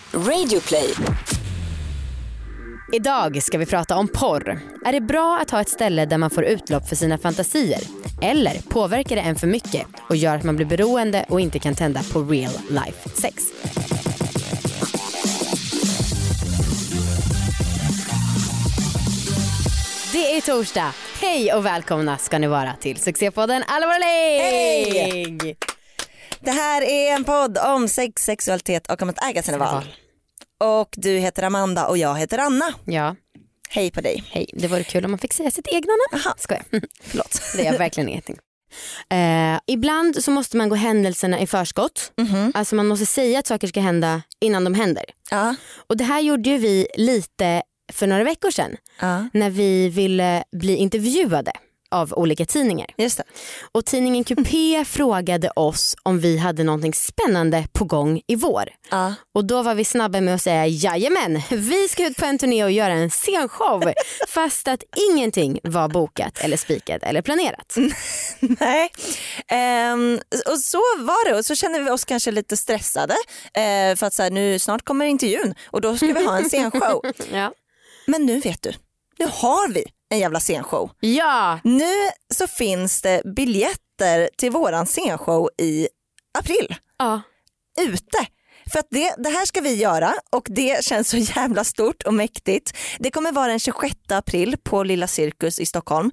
Radioplay. Idag ska vi prata om porr. Är det bra att ha ett ställe där man får utlopp för sina fantasier? Eller påverkar det en för mycket och gör att man blir beroende och inte kan tända på real life sex? Det är torsdag. Hej och välkomna ska ni vara till succépodden Allvarlig! Hej! Det här är en podd om sex, sexualitet och om att äga sina val. Och du heter Amanda och jag heter Anna. Ja. Hej på dig. Hej, det vore kul om man fick säga sitt egna namn. Aha. Skojar. Förlåt. Det är verkligen ingenting. Ibland så måste man gå händelserna i förskott. Alltså man måste säga att saker ska hända innan de händer. Ja. Och det här gjorde ju vi lite för några veckor sedan. När vi ville bli intervjuade av olika tidningar. Just det. Och tidningen QP frågade oss om vi hade någonting spännande på gång i vår. Och då var vi snabba med att säga jajamän, vi ska ut på en turné och göra en scenshow. Fast att ingenting var bokat eller spikat eller planerat. Nej. Och så var det. Och så känner vi oss kanske lite stressade. För att så här, nu snart kommer intervjun. Och då ska vi ha en scenshow. Ja. Men nu vet du. Nu har vi en jävla scenshow. Ja. Nu så finns det biljetter till våran scenshow i april. Ja. Ute. För att det här ska vi göra och det känns så jävla stort och mäktigt. Det kommer vara den 26 april på Lilla Cirkus i Stockholm.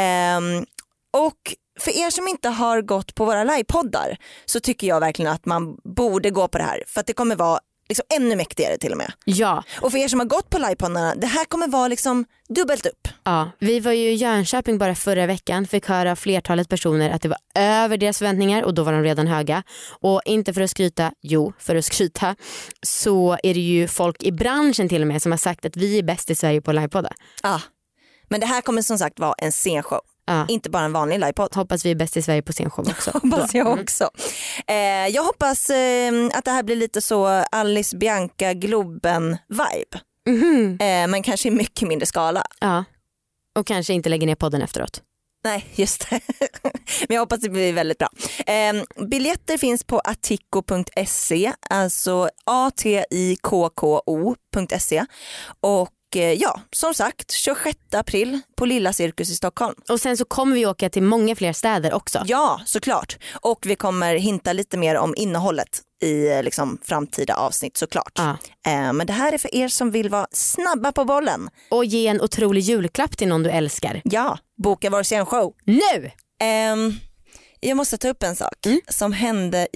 Och för er som inte har gått på våra livepoddar så tycker jag verkligen att man borde gå på det här. För att det kommer vara liksom ännu mäktigare till och med. Ja. Och för er som har gått på livepoddarna, det här kommer vara liksom dubbelt upp. Ja, vi var ju i Jönköping bara förra veckan, fick höra flertalet personer att det var över deras förväntningar och då var de redan höga. Och inte för att skryta, jo för att skryta, så är det ju folk i branschen till och med som har sagt att vi är bäst i Sverige på livepoddar. Ja, men det här kommer som sagt vara en scenshow. Inte bara en vanlig livepodd. Hoppas vi är bäst i Sverige på scenshow också. Hoppas jag också. Jag hoppas att det här blir lite så Alice Bianca Globen-vibe. Men kanske i mycket mindre skala. Ja, och kanske inte lägger ner podden efteråt. Nej, just det. Men jag hoppas det blir väldigt bra. Biljetter finns på atiko.se, alltså atikko.se. Och ja, som sagt 26 april på Lilla Cirkus i Stockholm. Och sen så kommer vi åka till många fler städer också. Ja, såklart. Och vi kommer hinta lite mer om innehållet i liksom framtida avsnitt såklart. Men det här är för er som vill vara snabba på bollen. Och ge en otrolig julklapp till någon du älskar. Ja, boka vår scenshow. Nu! Jag måste ta upp en sak som hände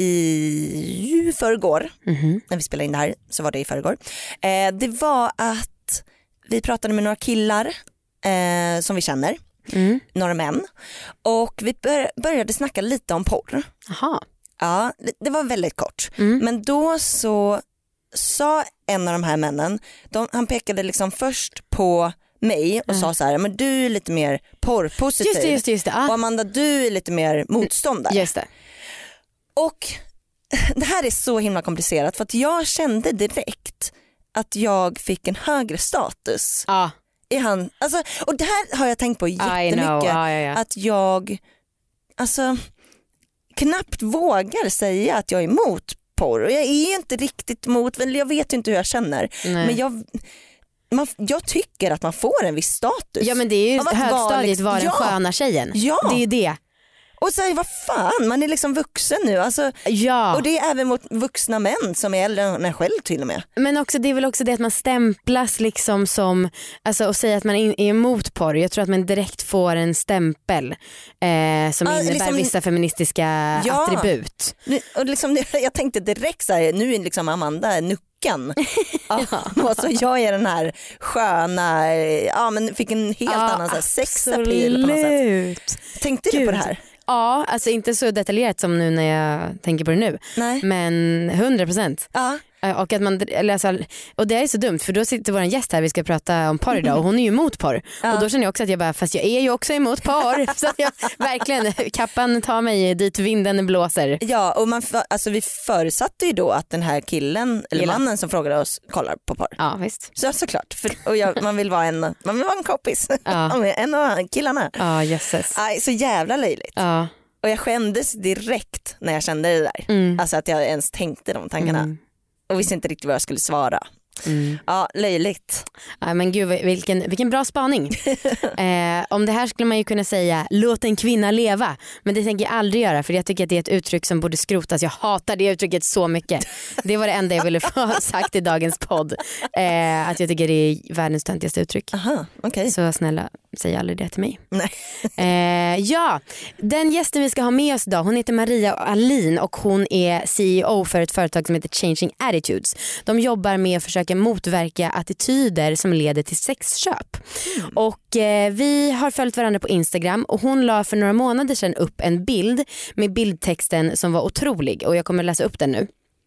i förrgår. När vi spelade in det här så var det i förrgår. Det var att vi pratade med några killar som vi känner. Några män. Och vi började snacka lite om porr. Aha. Ja, det var väldigt kort. Men då så sa en av de här männen, han pekade liksom först på mig och sa så här, men du är lite mer porrpositiv. Just det. Och Amanda, du är lite mer motståndare. Just det. Och det här är så himla komplicerat för att jag kände direkt att jag fick en högre status. I han, alltså, och det här har jag tänkt på jättemycket. Att jag alltså knappt vågar säga att jag är emot porr. Och jag är inte riktigt emot, jag vet inte hur jag känner. Nej. Men jag tycker att man får en viss status. Ja, men det är ju högstadiet var den sköna tjejen. Ja. Det är ju det. Och så här, vad fan, man är liksom vuxen nu. Alltså, ja. Och det är även mot vuxna män som är äldre än en själv till och med. Men också, det är väl också det att man stämplas liksom som, alltså, och säga att man är emot porr. Jag tror att man direkt får en stämpel som innebär liksom, vissa feministiska attribut. Och liksom, jag tänkte direkt så här, nu är liksom Amanda nucken. Och så jag är den här sköna, men fick en helt annan så här, sexapil på något sätt. Tänkte du på det här? Ja, alltså inte så detaljerat som nu när jag tänker på det nu. Nej. Men 100%. Ja. Och att man läser, och det är så dumt för då sitter vår gäst här, vi ska prata om porr idag och hon är ju emot porr. Och då känner jag också att jag bara, fast jag är ju också emot porr. Så jag verkligen, kappan tar mig dit vinden blåser. Ja, och vi förutsatte ju då att den här killen eller mannen som frågade oss kollar på porr. Ja, visst. Så såklart. Man vill vara en kompis. En av killarna. Ja, jösses. Så jävla löjligt. Ja. Och jag skämdes direkt när jag kände det där. Alltså att jag ens tänkte de tankarna. och visste inte riktigt vad jag skulle svara. Ja, löjligt. Ja, men gud, vilken bra spaning. Om det här skulle man ju kunna säga låt en kvinna leva, men det tänker jag aldrig göra, för jag tycker att det är ett uttryck som borde skrotas. Jag hatar det uttrycket så mycket. Det var det enda jag ville få sagt i dagens podd, att jag tycker det är världens töntigaste uttryck. Aha, okay. Så snälla, säg aldrig det till mig. Nej. Ja, den gästen vi ska ha med oss idag, hon heter Maria Alin och hon är CEO för ett företag som heter Changing Attitudes. De jobbar med att försöka motverka attityder som leder till sexköp. Och vi har följt varandra på Instagram och hon la för några månader sedan upp en bild med bildtexten som var otrolig, och jag kommer läsa upp den nu.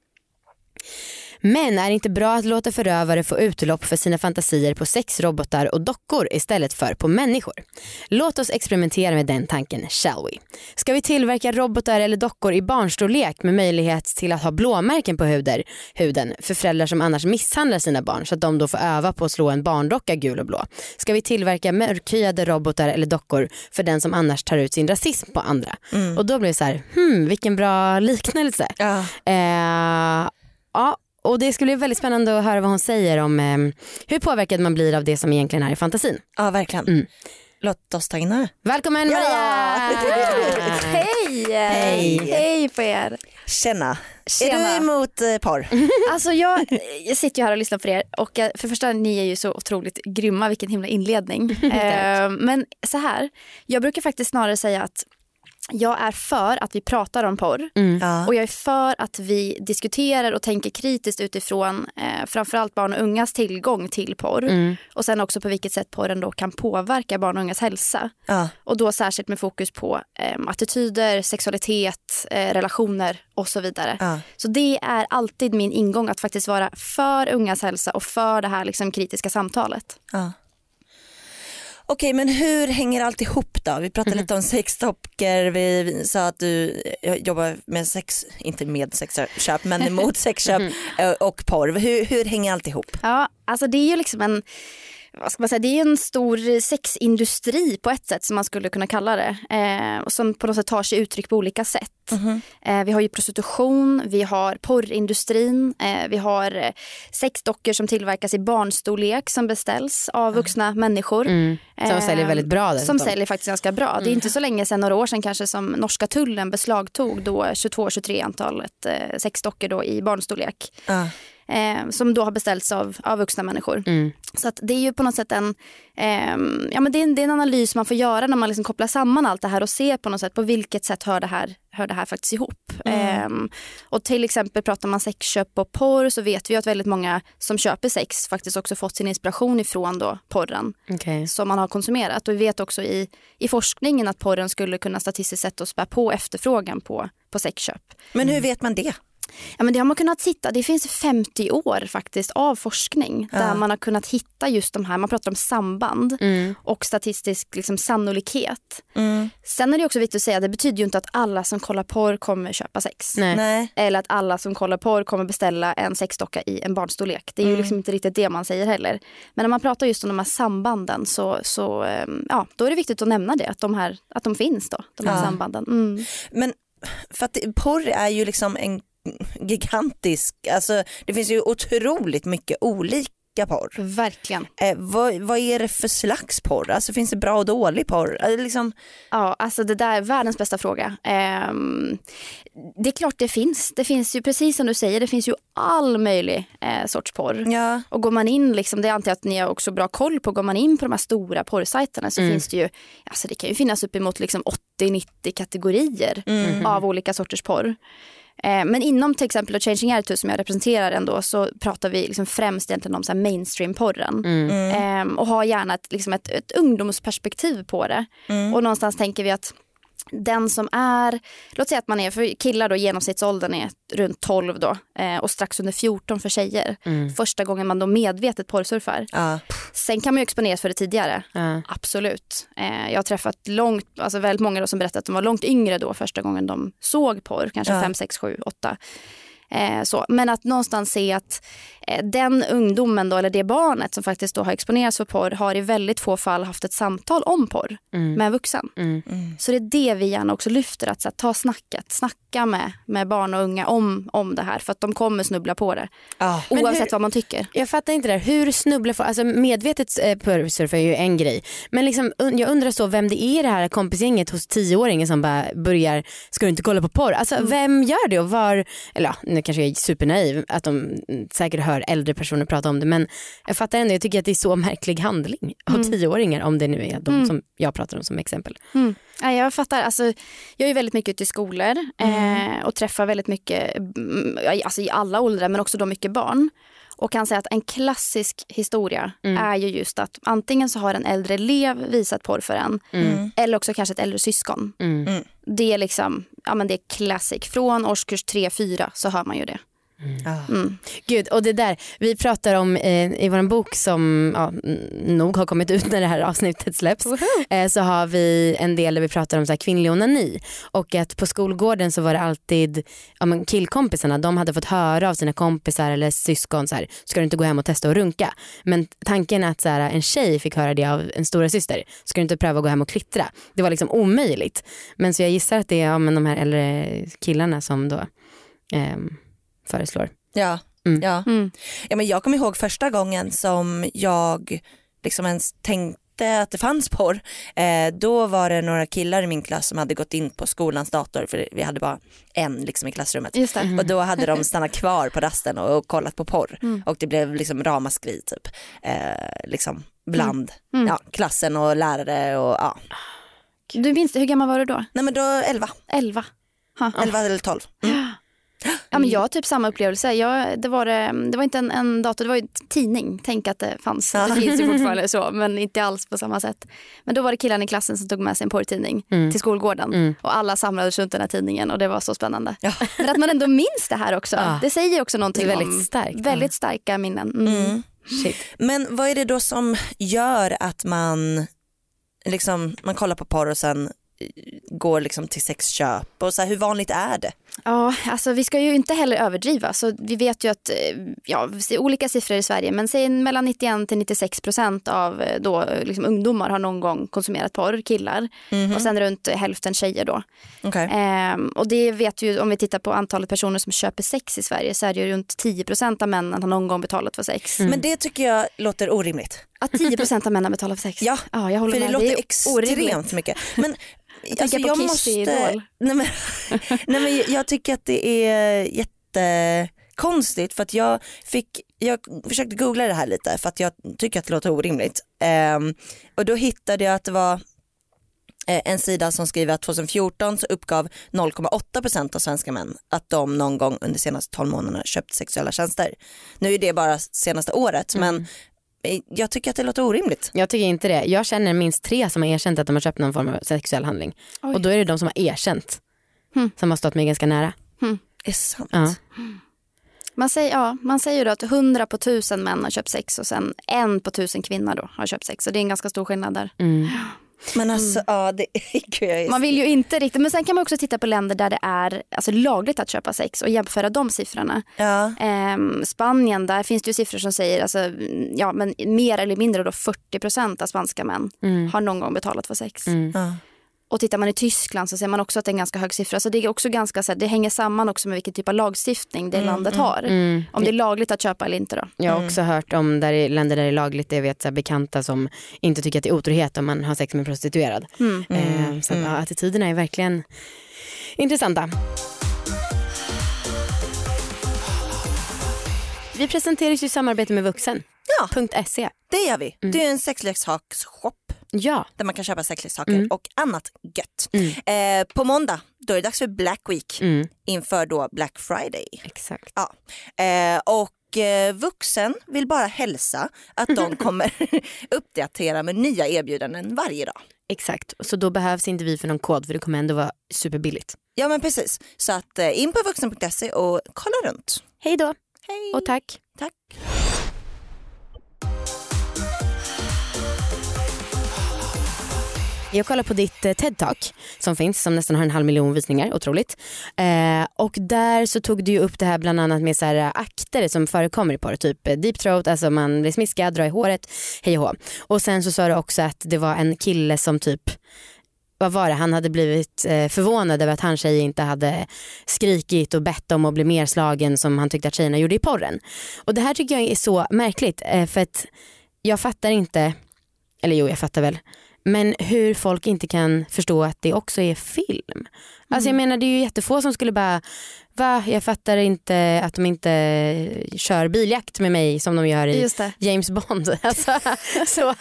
Men är det inte bra att låta förövare få utlopp för sina fantasier på sexrobotar och dockor istället för på människor? Låt oss experimentera med den tanken, shall we? Ska vi tillverka robotar eller dockor i barnstorlek med möjlighet till att ha blåmärken på huden för föräldrar som annars misshandlar sina barn, så att de då får öva på att slå en barndocka gul och blå? Ska vi tillverka mörkhyade robotar eller dockor för den som annars tar ut sin rasism på andra? Och då blir det så här, vilken bra liknelse. Ja. Och det skulle bli väldigt spännande att höra vad hon säger om hur påverkad man blir av det som egentligen är i fantasin. Ja, verkligen. Låt oss ta in här. Välkommen Maria! Hej! Hej på er! Tjena. Är du emot porr? Alltså jag sitter ju här och lyssnar på er, och för första, ni är ju så otroligt grymma, vilken himla inledning. Men så här, jag brukar faktiskt snarare säga att jag är för att vi pratar om porr och jag är för att vi diskuterar och tänker kritiskt utifrån framförallt barn och ungas tillgång till porr och sen också på vilket sätt porren då kan påverka barn och ungas hälsa. Och då särskilt med fokus på attityder, sexualitet, relationer och så vidare. Så det är alltid min ingång, att faktiskt vara för ungas hälsa och för det här liksom kritiska samtalet. Okej, men hur hänger allt ihop då? Vi pratade lite om sexdockor, vi sa att du jobbar med sex, inte med sexköp, men mot sexköp och porr. Hur hänger allt ihop? Ja, alltså det är ju liksom en, vad ska man säga, det är en stor sexindustri på ett sätt som man skulle kunna kalla det, och som på något sätt tar sig uttryck på olika sätt. Vi har ju prostitution, vi har porrindustrin, vi har sexdockor som tillverkas i barnstorlek som beställs av vuxna människor. Som säljer väldigt bra. Som säljer faktiskt ganska bra. Det är inte så länge sedan, några år sedan kanske, som norska tullen beslagtog då 22-23 antalet sexdockor då i barnstorlek. Som då har beställts av vuxna människor. Så att det är ju på något sätt men det är en analys man får göra när man liksom kopplar samman allt det här och ser på något sätt på vilket sätt hör det här faktiskt ihop. Och till exempel pratar man sexköp och porr, så vet vi att väldigt många som köper sex faktiskt också fått sin inspiration ifrån då porren som man har konsumerat. Och vi vet också i forskningen att porren skulle kunna statistiskt sett att spä på efterfrågan på sexköp. Men hur vet man det? Ja, men det har man kunnat hitta. Det finns 50 år faktiskt av forskning där man har kunnat hitta just de här, man pratar om samband och statistisk liksom sannolikhet. Sen är det också viktigt att säga att det betyder ju inte att alla som kollar porr kommer köpa sex. Nej. Eller att alla som kollar porr kommer beställa en sexdocka i en barnstorlek. Det är ju liksom inte riktigt det man säger heller. Men när man pratar just om de här sambanden så då är det viktigt att nämna det, att de finns då, de här sambanden. Men för att porr är ju liksom en gigantisk, alltså det finns ju otroligt mycket olika porr. Verkligen. Vad är det för slags porr? Alltså finns det bra och dålig porr? Liksom... Ja, alltså det där är världens bästa fråga. Det är klart det finns. Det finns ju, precis som du säger, det finns ju all möjlig sorts porr. Ja. Och går man in, liksom, det antar jag att ni har också bra koll på, går man in på de här stora porrsajterna så finns det ju, alltså det kan ju finnas uppemot liksom 80-90 kategorier av olika sorters porr. Men inom till exempel Changing Attitudes som jag representerar ändå, så pratar vi liksom främst egentligen om så här mainstream-porren och har gärna ett ungdomsperspektiv på det. Och någonstans tänker vi att den som är, låt säga att man är, för killar då genomsnittsåldern är runt 12 då och strax under 14 för tjejer. Första gången man då medvetet porrsurfar. Sen kan man ju exponeras för det tidigare. Absolut. Jag har träffat väldigt många då som berättat att de var långt yngre då första gången de såg porr, kanske 5, 6, 7, 8. Så. Men att någonstans se att den ungdomen då, eller det barnet som faktiskt då har exponerats för porr har i väldigt få fall haft ett samtal om porr med en vuxen. Så det är det vi gärna också lyfter, att så här, ta snacka med barn och unga om det här, för att de kommer snubbla på det. Oavsett vad man tycker. Jag fattar inte det där. Hur snubblar folk? Alltså medvetet porrsurfa är ju en grej. Men liksom, jag undrar så vem det är det här kompisgänget hos 10-åringen som bara börjar, ska du inte kolla på porr? Alltså vem gör det och var, eller ja, nu kanske jag är supernaiv att de säkert hör äldre personer prata om det, men jag fattar ändå, jag tycker att det är så märklig handling av 10-åringar, om det nu är de som jag pratar om som exempel. Ja, jag fattar, alltså, jag är väldigt mycket ute i skolor och träffar väldigt mycket, alltså i alla åldrar, men också då mycket barn. Och kan säga att en klassisk historia är ju just att antingen så har en äldre elev visat porr för en eller också kanske ett äldre syskon. Det är liksom, ja men det är classic. Från årskurs 3-4 så hör man ju det. Gud, och det där vi pratar om i vår bok som nog har kommit ut när det här avsnittet släpps, så har vi en del där vi pratar om så här kvinnlig onani, och att på skolgården så var det alltid killkompisarna, de hade fått höra av sina kompisar eller syskon så här, ska du inte gå hem och testa och runka, men tanken att så här, en tjej fick höra det av en stora syster, ska du inte pröva att gå hem och klittra, det var liksom omöjligt. Men så jag gissar att det är de här äldre killarna som då föreslår. Ja, men jag kommer ihåg första gången som jag liksom ens tänkte att det fanns porr. Då var det några killar i min klass som hade gått in på skolans dator, för vi hade bara en liksom i klassrummet. Just det. Och då hade de stannat kvar på rasten och kollat på porr. Och det blev liksom ramaskri typ. Liksom bland klassen och lärare och ja. Du minns, hur gammal var du då? Nej men då 11. 11 eller 12. Ja, men jag har typ samma upplevelse. Det var inte en dator, det var ju en tidning. Tänk att det fanns. Det finns ju fortfarande så, men inte alls på samma sätt. Men då var det killarna i klassen som tog med sig en porrtidning till skolgården. Och alla samlades runt den här tidningen och det var så spännande. Men att man ändå minns det här också. Det säger också någonting väldigt starkt. Väldigt starka minnen. Shit. Men vad är det då som gör att man kollar på porr och sen går liksom till sexköp och så här, hur vanligt är det? Ja, alltså vi ska ju inte heller överdriva, så vi vet ju att olika siffror i Sverige, men säg mellan 91-96% av då liksom ungdomar har någon gång konsumerat porr, killar, och sen runt hälften tjejer då. Och det vet ju, om vi tittar på antalet personer som köper sex i Sverige, så är det ju runt 10% av männen har någon gång betalat för sex. Men det tycker jag låter orimligt. Att 10% av männen betalar för sex? Ja, jag håller för med. Det låter extremt mycket. Men jag måste... Nej, men jag tycker att det är jättekonstigt, för att jag försökte googla det här lite för att jag tycker att det låter orimligt. Och då hittade jag att det var en sida som skriver att 2014 så uppgav 0,8% av svenska män att de någon gång under senaste 12 månaderna köpt sexuella tjänster. Nu är det bara senaste året, men jag tycker att det låter orimligt. Jag tycker inte det. Jag känner minst 3 som har erkänt att de har köpt någon form av sexuell handling. Och då är det de som har erkänt som har stått mig ganska nära. Det är sant. Ja. Man säger ju då att 100 på 1000 män har köpt sex och sen 1 på 1000 kvinnor då har köpt sex. Så det är en ganska stor skillnad där. Men alltså, man vill ju inte riktigt, men sen kan man också titta på länder där det är alltså lagligt att köpa sex och jämföra de siffrorna. Spanien, där finns det ju siffror som säger alltså, men mer eller mindre då 40% av spanska män har någon gång betalat för sex. Och tittar man i Tyskland så ser man också att det är en ganska hög siffra. Så det är också ganska så här, det hänger samman också med vilken typ av lagstiftning det landet har. Om det är lagligt att köpa eller inte då. Jag har också hört om länder där det är lagligt, jag vet så här, bekanta som inte tycker att det är otrohet om man har sex med en prostituerad. Så attityderna är verkligen intressanta. Vi presenteras ju i samarbete med Vuxen. .se. Det gör vi. Det är en sexleksaksshop. Ja. Där man kan köpa sexleksaker och annat gött. På måndag då är det dags för Black Week inför då Black Friday. Exakt. Ja. Och Vuxen vill bara hälsa att de kommer uppdatera med nya erbjudanden varje dag. Exakt, så då behövs inte vi för någon kod, för det kommer ändå vara superbilligt. Ja men precis, så att in på vuxen.se och kolla runt. Hej då. Hej. Och tack. Tack. Jag kollar på ditt TED-talk som finns, som nästan har 500 000 visningar, otroligt. Och där så tog du ju upp det här bland annat med så här akter som förekommer i porr, typ deep throat, alltså man blir smiskad, drar i håret, hej och hå. Och sen så sa du också att det var en kille som typ, vad var det? Han hade blivit förvånad över att hans tjej inte hade skrikit och bett om att bli mer slagen som han tyckte att tjejerna gjorde i porren. Och det här tycker jag är så märkligt, för att jag fattar inte, eller jo jag fattar väl, men hur folk inte kan förstå att det också är film. Alltså jag menar, det är ju jättefå som skulle bara, jag fattar inte att de inte kör biljakt med mig som de gör i James Bond. Alltså, så.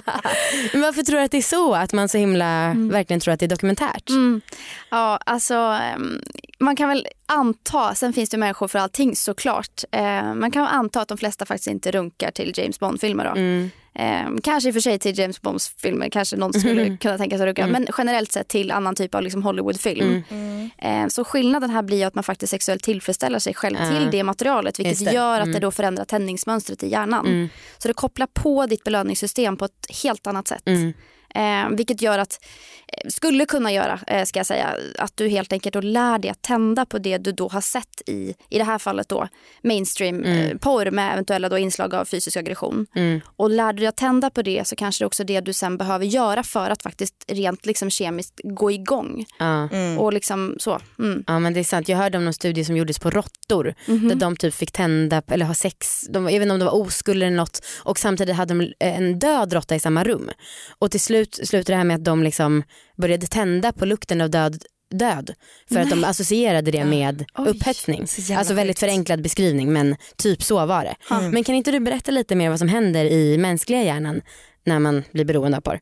Men varför tror du att det är så? Att man så himla verkligen tror att det är dokumentärt? Ja, alltså man kan väl anta, sen finns det människor för allting såklart. Man kan anta att de flesta faktiskt inte runkar till James Bond-filmer då. Kanske i och för sig till James Bonds filmer, kanske någon skulle kunna tänka sig runka, men generellt sett till annan typ av liksom Hollywoodfilm. Så skillnaden här blir att man faktiskt sexuellt tillfredsställer sig själv till det materialet, vilket gör att det då förändrar tändningsmönstret i hjärnan. Så det kopplar på ditt belöningssystem på ett helt annat sätt. Vilket gör att, skulle kunna göra, ska jag säga, att du helt enkelt då lär dig att tända på det du då har sett i det här fallet då mainstream porr med eventuella då inslag av fysisk aggression. Och lär du dig att tända på det, så kanske det är också det du sen behöver göra för att faktiskt rent liksom kemiskt gå igång. Och liksom så. Ja, men det är sant. Jag hörde om någon studie som gjordes på råttor där de typ fick tända eller ha sex, jag vet inte om det var oskuld eller något, och samtidigt hade de en död råtta i samma rum. Och till slut slutade det här med att de liksom började tända på lukten av död för att de associerade det med upphetsning. Alltså väldigt förenklad beskrivning, men typ så var det. Men kan inte du berätta lite mer vad som händer i mänskliga hjärnan när man blir beroende av porr?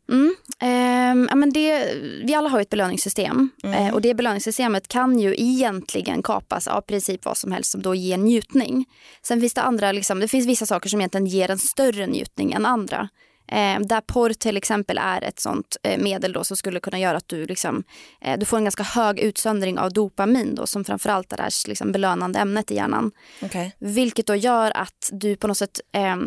Men vi alla har ett belöningssystem och det belöningssystemet kan ju egentligen kapas av princip vad som helst som då ger njutning. Sen finns det andra, liksom, det finns vissa saker som egentligen ger en större njutning än andra. Där porr till exempel är ett sånt medel då som skulle kunna göra att du liksom, du får en ganska hög utsöndring av dopamin då, som framförallt är det här liksom belönande ämnet i hjärnan. Vilket då gör att du på något sätt,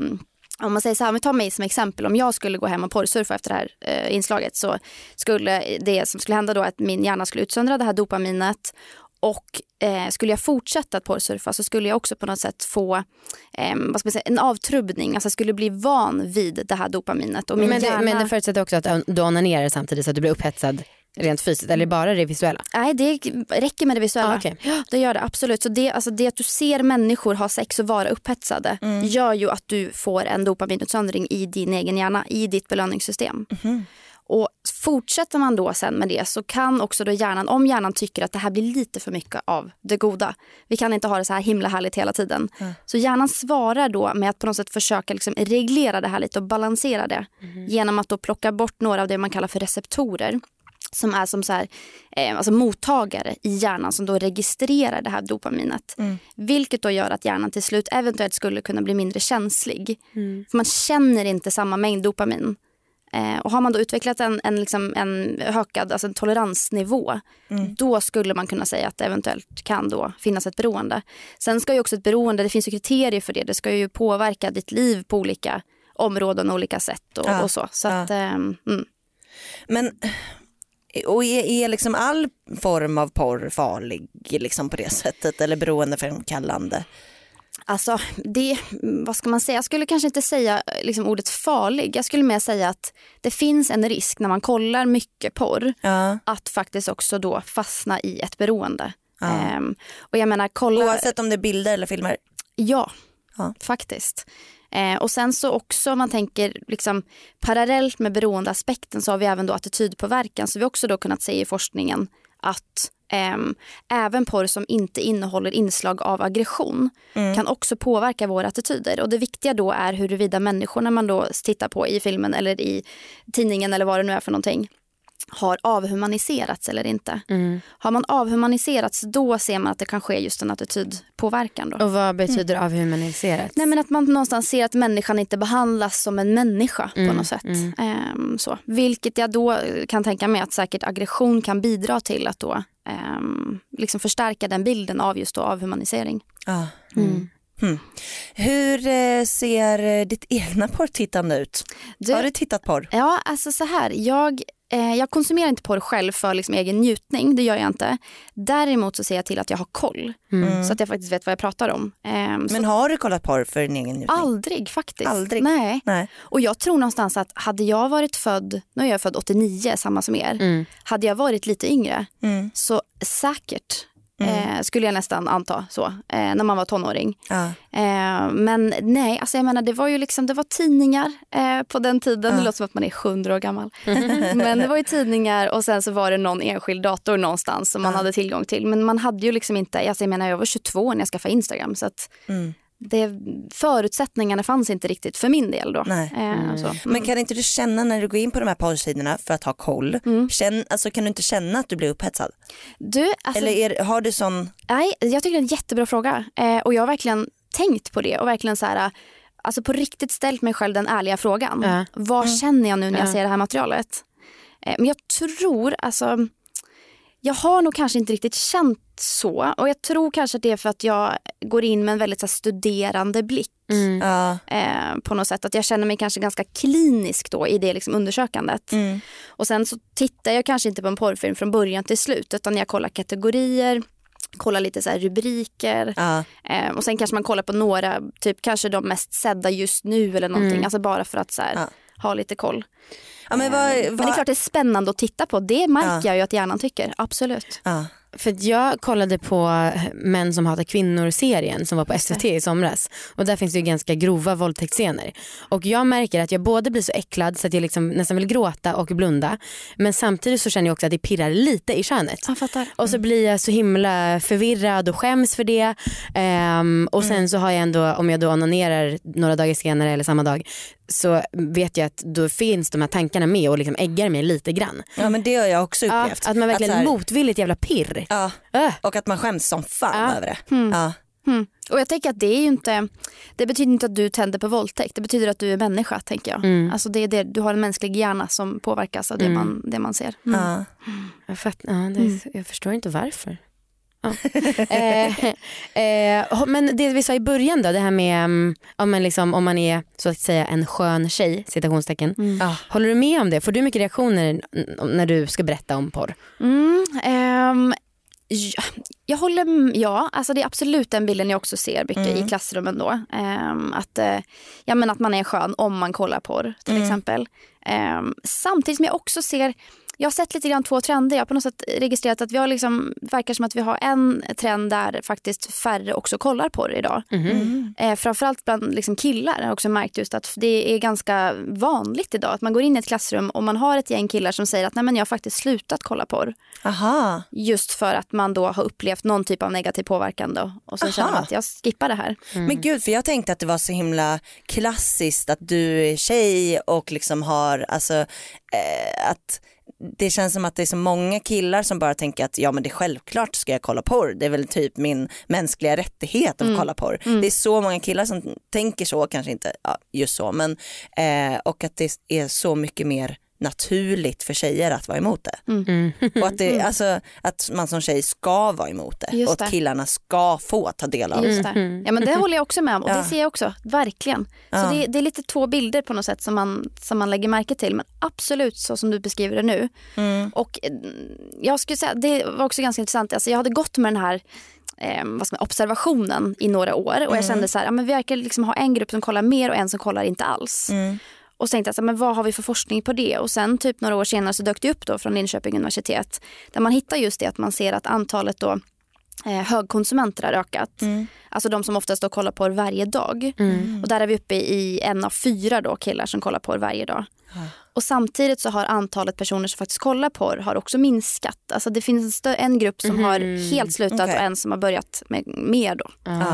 om man säger så här, om vi tar mig som exempel, om jag skulle gå hem och porrsurfa efter det här inslaget, så skulle det som skulle hända då att min hjärna skulle utsöndra det här dopaminet. Och skulle jag fortsätta att porrsurfa så skulle jag också på något sätt få vad ska man säga, en avtrubbning. Alltså jag skulle bli van vid det här dopaminet. Och men det förutsätter också att du onanerar samtidigt så att du blir upphetsad rent fysiskt, eller bara det visuella? Nej, det räcker med det visuella. Ja, det gör det absolut. Så det att du ser människor ha sex och vara upphetsade gör ju att du får en dopaminutsöndring i din egen hjärna, i ditt belöningssystem. Och fortsätter man då sen med det, så kan också då hjärnan, om hjärnan tycker att det här blir lite för mycket av det goda, vi kan inte ha det så här himla härligt hela tiden, så hjärnan svarar då med att på något sätt försöka liksom reglera det här lite och balansera det genom att då plocka bort några av det man kallar för receptorer, som är som så här, alltså mottagare i hjärnan som då registrerar det här dopaminet. Vilket då gör att hjärnan till slut eventuellt skulle kunna bli mindre känslig. För man känner inte samma mängd dopamin. Och har man då utvecklat en hökad, alltså en toleransnivå, då skulle man kunna säga att det eventuellt kan då finnas ett beroende. Sen ska ju också ett beroende, det finns ju kriterier för det. Det ska ju påverka ditt liv på olika områden och olika sätt och så. Så att, Men och är liksom all form av porr farlig liksom på det sättet, eller beroendeframkallande? Alltså, vad ska man säga? Jag skulle kanske inte säga liksom ordet farlig. Jag skulle mer säga att det finns en risk när man kollar mycket porr att faktiskt också då fastna i ett beroende. Och jag menar, oavsett om det är bilder eller filmer? Ja. Faktiskt. Och sen så också, man tänker liksom parallellt med beroendeaspekten, så har vi även då attitydpåverkan. Så vi också då kunnat se i forskningen att även porr som inte innehåller inslag av aggression kan också påverka våra attityder. Och det viktiga då är huruvida människorna man då tittar på i filmen eller i tidningen eller vad det nu är för någonting har avhumaniserats eller inte. Har man avhumaniserats, då ser man att det kan ske just en attitydpåverkan då. Och vad betyder avhumaniserats? Nej, men att man någonstans ser att människan inte behandlas som en människa på något sätt. Så. Vilket jag då kan tänka mig att säkert aggression kan bidra till att då liksom förstärka den bilden av just då avhumanisering. Hur ser ditt egna porrtittande ut? Har du tittat porr? Ja, alltså så här. Jag jag konsumerar inte porr själv för liksom egen njutning, det gör jag inte. Däremot så ser jag till att jag har koll. Så att jag faktiskt vet vad jag pratar om. Men har du kollat porr för din egen njutning? Aldrig faktiskt. Aldrig? Nej. Och jag tror någonstans att hade jag varit född, nu är jag född 89, samma som er. Hade jag varit lite yngre så säkert skulle jag nästan anta så när man var tonåring. Men nej, alltså jag menar det var ju liksom, det var tidningar på den tiden. Det låter som att man är 100 år gammal. Men det var ju tidningar och sen så var det någon enskild dator någonstans som man hade tillgång till. Men man hade ju liksom inte, alltså jag menar jag var 22 när jag skaffade Instagram så att förutsättningarna fanns inte riktigt för min del då. Men kan inte du känna när du går in på de här porrsidorna för att ha koll, alltså kan du inte känna att du blir upphetsad? Alltså, eller har du sån... Nej, jag tycker det är en jättebra fråga och jag har verkligen tänkt på det och verkligen så här, alltså på riktigt ställt mig själv den ärliga frågan. Vad känner jag nu när jag ser det här materialet? Men jag tror, alltså jag har nog kanske inte riktigt känt så. Och jag tror kanske att det är för att jag går in med en väldigt så här, studerande blick. På något sätt. Att jag känner mig kanske ganska klinisk då i det liksom, undersökandet. Och sen så tittar jag kanske inte på en porrfilm från början till slut. Utan jag kollar kategorier. Kollar lite så här rubriker. Och sen kanske man kollar på några. Typ kanske de mest sedda just nu eller någonting. Alltså bara för att så här, ha lite koll. Men det är klart det är spännande att titta på. Det märker jag ju att hjärnan tycker. Absolut. För jag kollade på Män som hatar kvinnor-serien som var på SVT i somras. Och där finns det ju ganska grova våldtäktsscener. Och jag märker att jag både blir så äcklad så att jag liksom nästan vill gråta och blunda. Men samtidigt så känner jag också att det pirrar lite i könet. Och så blir jag så himla förvirrad och skäms för det. Och sen så har jag ändå, om jag då onanerar några dagar senare eller samma dag, så vet jag att då finns de här tankarna med och liksom äggar mig lite grann. Ja, men det har jag också upplevt. Att man verkligen motvilligt jävla pirr. Och att man skäms som fan över det. Och jag tänker att det är ju inte, det betyder inte att du tänder på våldtäkt. Det betyder att du är människa, tänker jag. Alltså det är det, du har en mänsklig hjärna som påverkas av det man ser. Jag förstår inte varför. Men det vi sa i början då, det här med om man är så att säga en skön tjej, citationstecken. Håller du med om det? Får du mycket reaktioner när du ska berätta om porr? Jag håller, alltså det är absolut den bilden jag också ser mycket i klassrummen då. Att man är skön om man kollar porr till exempel. Samtidigt som jag också ser, jag har sett lite grann två trender. Jag har på något sätt registrerat att vi har liksom, verkar som att vi har en trend där faktiskt färre också kollar på det idag. Framförallt bland liksom killar har jag också märkt just att det är ganska vanligt idag att man går in i ett klassrum och man har ett gäng killar som säger att nej, men jag har faktiskt slutat kolla porr. Just för att man då har upplevt någon typ av negativ påverkan då. Och så känner man att jag skippar det här. Men gud, för jag tänkte att det var så himla klassiskt att du är tjej och liksom har att det känns som att det är så många killar som bara tänker att ja, men det är självklart ska jag kolla porr. Det är väl typ min mänskliga rättighet att kolla porr. Det är så många killar som tänker så, kanske inte just så, men och att det är så mycket mer naturligt för tjejer att vara emot det. Och att det, alltså, att man som tjej ska vara emot det. Och att killarna ska få ta del av det. Ja, men det håller jag också med om. Och det ser jag också, verkligen. Så det är lite två bilder på något sätt som man lägger märke till. Men absolut så som du beskriver det nu. Och jag skulle säga, det var också ganska intressant. Alltså, jag hade gått med den här observationen i några år. Och jag kände så här, vi verkar liksom ha en grupp som kollar mer och en som kollar inte alls. Och så tänkte jag så här, men vad har vi för forskning på det? Och sen typ några år senare så dök det upp då från Linköping universitet. Där man hittar just det att man ser att antalet då högkonsumenter har ökat. Alltså de som oftast då kollar på varje dag. Och där är vi uppe i 1 av 4 då killar som kollar på varje dag. Och samtidigt så har antalet personer som faktiskt kollar på har också minskat. Alltså det finns en grupp som har helt slutat och en som har börjat med mer då.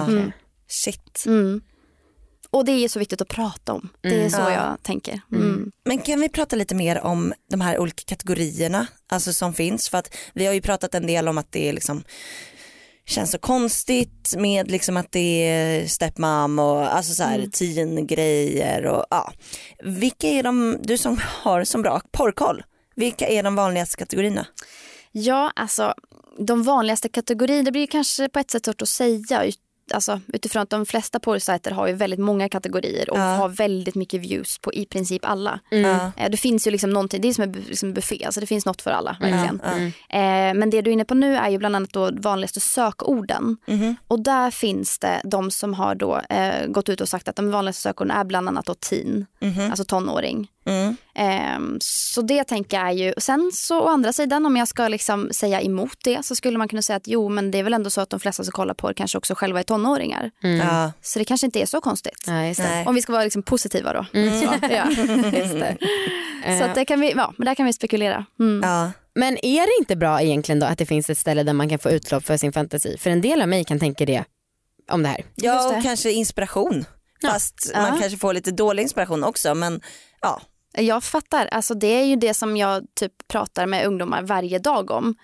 Shit. Och det är så viktigt att prata om. Det är så jag tänker. Men kan vi prata lite mer om de här olika kategorierna alltså som finns? För att vi har ju pratat en del om att det är liksom känns så konstigt med liksom att det är stepmom och alltså så här teen-grejer och Vilka är du som har som bra porrkoll? Vilka är de vanligaste kategorierna? Ja, alltså de vanligaste kategorierna, det blir kanske på ett sätt svårt att säga alltså, utifrån att de flesta porrsajter har ju väldigt många kategorier och har väldigt mycket views på i princip alla. Det finns ju liksom någonting, det är som en buffé, alltså det finns något för alla verkligen. Men det du är inne på nu är ju bland annat då vanligaste sökorden. Och där finns det de som har då gått ut och sagt att de vanligaste sökorden är bland annat då teen, alltså tonåring. Så det tänker jag är ju, sen så å andra sidan, om jag ska liksom säga emot det, så skulle man kunna säga att jo, men det är väl ändå så att de flesta som kollar på det kanske också själva är tonåringar. Så det kanske inte är så konstigt. Om vi ska vara liksom positiva då. Just det. Så att det kan vi, men där kan vi spekulera. Men är det inte bra egentligen då att det finns ett ställe där man kan få utlopp för sin fantasi? För en del av mig kan tänka det om det här. Ja, och kanske inspiration. Fast man kanske får lite dålig inspiration också, men ja. Jag fattar, alltså det är ju det som jag typ pratar med ungdomar varje dag om.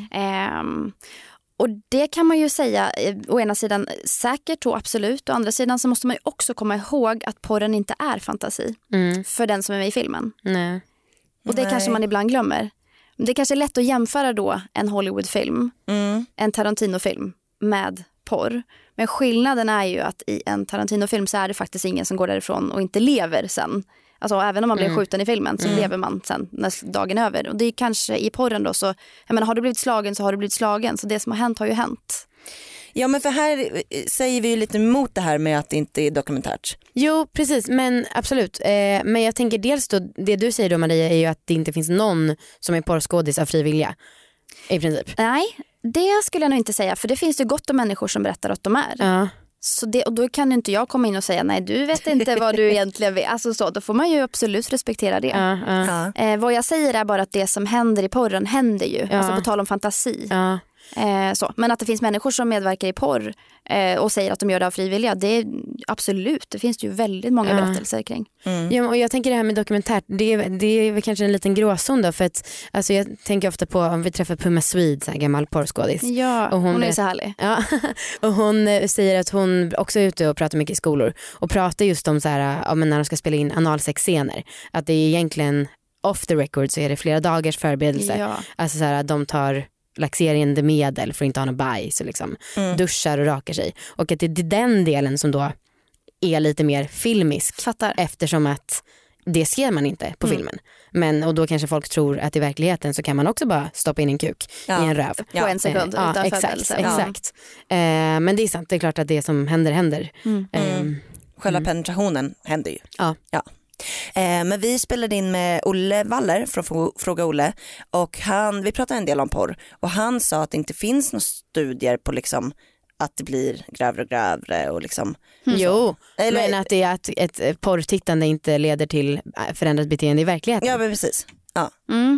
Och det kan man ju säga, å ena sidan säkert och absolut, å andra sidan så måste man ju också komma ihåg att porren inte är fantasi för den som är med i filmen. Och det kanske man ibland glömmer. Det kanske är lätt att jämföra då en Hollywoodfilm, en Tarantino-film med porr. Men skillnaden är ju att i en Tarantino-film så är det faktiskt ingen som går därifrån och inte lever sen. Alltså även om man blir skjuten i filmen så lever man sen när dagen är över. Och det är kanske i porren då, så jag menar, har du blivit slagen så har du blivit slagen. Så det som har hänt har ju hänt. Ja, men för här säger vi ju lite emot det här med att det inte är dokumentärt. Jo, precis, men absolut. Men jag tänker dels då, det du säger då Maria är ju att det inte finns någon som är porrskådis av fri vilja. I princip. Nej, det skulle jag nog inte säga. För det finns ju gott om människor som berättar att de är. Så det, och då kan inte jag komma in och säga nej, du vet inte vad du egentligen vill. Alltså så, då får man ju absolut respektera det. Vad jag säger är bara att det som händer i porren händer ju. Alltså på tal om fantasi. Så. Men att det finns människor som medverkar i porr och säger att de gör det av frivilliga, det är absolut, det finns ju väldigt många berättelser kring. Ja, och jag tänker det här med dokumentärt, det är väl kanske en liten gråzon då, för att alltså, jag tänker ofta på om vi träffar Puma Swede, så här gammal porrskådis. Ja, och hon är så härlig. Ja, och hon säger att hon också är ute och pratar mycket i skolor och pratar just om så här, när de ska spela in analsexscener, att det är egentligen off the record så är det flera dagars förberedelse. Alltså så här, de tar laxerande medel för att inte ha någon bajs och liksom duschar och rakar sig. Och att det är den delen som då är lite mer filmisk. Fattar. Eftersom att det ser man inte på filmen. Men, och då kanske folk tror att i verkligheten så kan man också bara stoppa in en kuk i en röv. På en sekund utan födelse. Exakt. Men det är sant, det är klart att det som händer. Själva penetrationen händer ju. Ja. Men vi spelade in med Olle Waller från Fråga Olle, och vi pratade en del om porr, och han sa att det inte finns några studier på liksom att det blir grövre och grövre och liksom. Jo, men att det är att ett porrtittande inte leder till förändrat beteende i verkligheten. Ja, men precis. Ja.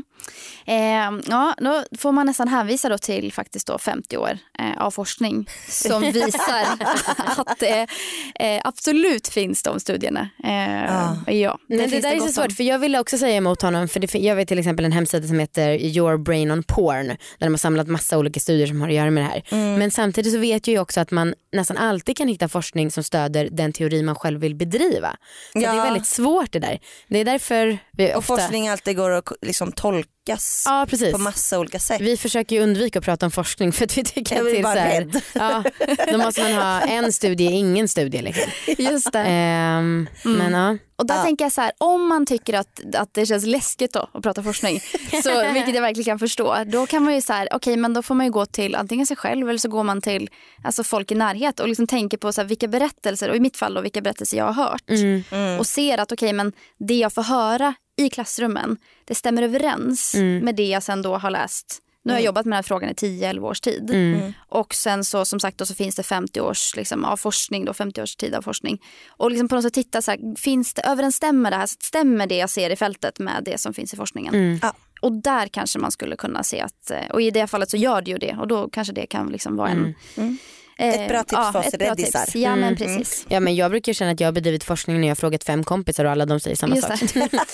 Då får man nästan hänvisa då till faktiskt då 50 år av forskning som visar att det absolut finns de studierna. Men det där är så svårt, för jag ville också säga emot honom, för jag vet till exempel en hemsida som heter Your Brain on Porn, där de har samlat massa olika studier som har att göra med det här. Men samtidigt så vet jag ju också att man nästan alltid kan hitta forskning som stöder den teori man själv vill bedriva. Så det är väldigt svårt det där. Det är därför vi ofta... forskning alltid går att liksom tolkas på massa olika sätt. Vi försöker ju undvika att prata om forskning för att vi tycker att det är så här, då måste man ha en studie, ingen studie liksom. Just det. Men och där tänker jag så här, om man tycker att det känns läskigt då att prata forskning, så, vilket jag verkligen kan förstå, då kan man ju så här, okej, men då får man ju gå till antingen sig själv eller så går man till alltså folk i närhet och liksom tänker på så här, vilka berättelser, och i mitt fall då vilka berättelser jag har hört och ser att okej, men det jag får höra i klassrummen, det stämmer överens med det jag sen då har läst. Nu har jag jobbat med den här frågan i 10-11 års tid. Och sen så som sagt då, så finns det 50 års liksom, av forskning då, 50 års tid av forskning. Och liksom på något sätt titta så här, finns det, överensstämmer det här, stämmer det jag ser i fältet med det som finns i forskningen? Och där kanske man skulle kunna se att, och i det fallet så gör det ju det, och då kanske det kan liksom vara en ett bra tips för oss räddisar. Ja, men precis. Ja, men jag brukar känna att jag har bedrivit forskning när jag har frågat 5 kompisar och alla de säger samma sak.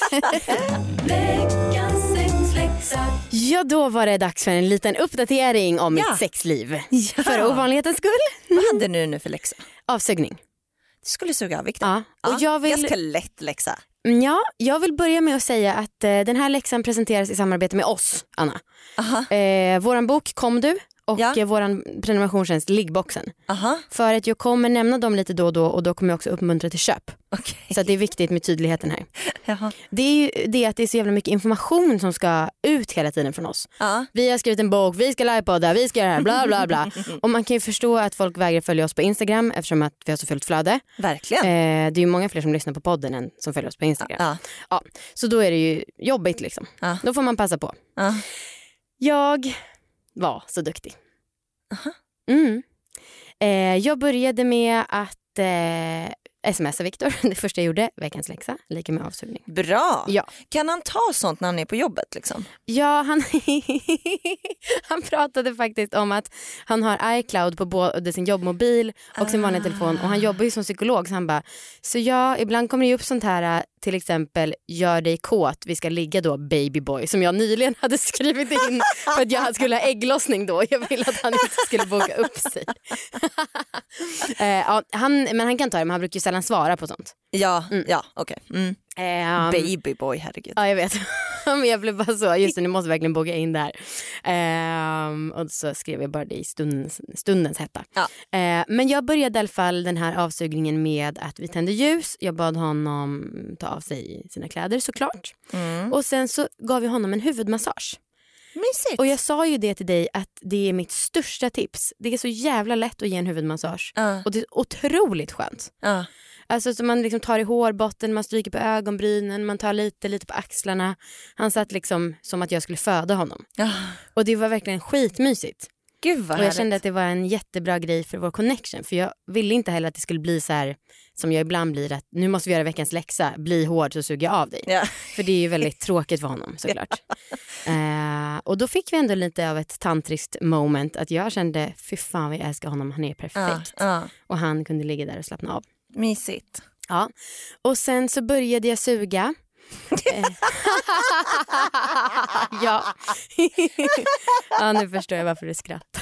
Ja, då var det dags för en liten uppdatering om mitt sexliv. För ovanlighetens skull. Vad hade du nu för läxa? Avsugning. Du skulle suga av Victor. Och jag vill... Ganska lätt läxa. Ja, jag vill börja med att säga att den här läxan presenteras i samarbete med oss, Anna. Våran bok Kom du? och våran prenumerationstjänst Liggboxen. För att jag kommer nämna dem lite då och då, och då kommer jag också uppmuntra till köp. Så att det är viktigt med tydligheten här. Det är ju det att det är så jävla mycket information som ska ut hela tiden från oss. Vi har skrivit en bok, vi ska livepodda, vi ska göra det här, bla bla bla. Och man kan ju förstå att folk vägrar följa oss på Instagram eftersom att vi har så fullt flöde. Verkligen. Det är ju många fler som lyssnar på podden än som följer oss på Instagram. Ja, så då är det ju jobbigt liksom. Då får man passa på. Jag var så duktig. Jag började med att smsa Viktor. Det första jag gjorde, veckans läxa, lika med avsugning. Bra! Ja. Kan han ta sånt när han är på jobbet liksom? Ja, han pratade faktiskt om att han har iCloud på både sin jobbmobil och sin vanliga telefon. Och han jobbar ju som psykolog, så han bara, så ja, ibland kommer det upp sånt här, till exempel gör dig kåt, vi ska ligga då babyboy, som jag nyligen hade skrivit in för att jag skulle ha ägglossning då. Jag ville att han inte skulle boka upp sig. Men han kan ta det, men han brukar ju sällan svara på sånt. Ja, okej. Babyboy, herregud. Ja, jag vet. Men jag blev bara så, just det, nu måste verkligen boka in det här. Och så skrev jag bara det i stundens hetta. Men jag började i alla fall den här avsugningen med att vi tände ljus. Jag bad honom ta av sig sina kläder såklart. Och sen så gav jag honom en huvudmassage. Mysigt. Och jag sa ju det till dig att det är mitt största tips. Det är så jävla lätt att ge en huvudmassage. Och det är otroligt skönt. Alltså så man liksom tar i hårbotten, man stryker på ögonbrynen, man tar lite på axlarna. Han satt liksom som att jag skulle föda honom. Och det var verkligen skitmysigt. Gud vad och jag kände att det var en jättebra grej för vår connection. För jag ville inte heller att det skulle bli så här som jag ibland blir, att nu måste vi göra veckans läxa, bli hård så suger jag av dig. För det är ju väldigt tråkigt för honom såklart. Och då fick vi ändå lite av ett tantriskt moment, att jag kände, fy fan vad jag älskar honom, han är perfekt. Och han kunde ligga där och slappna av. Mysigt. Ja. Och sen så började jag suga. Ja. Ja, nu förstår jag varför du skrattar.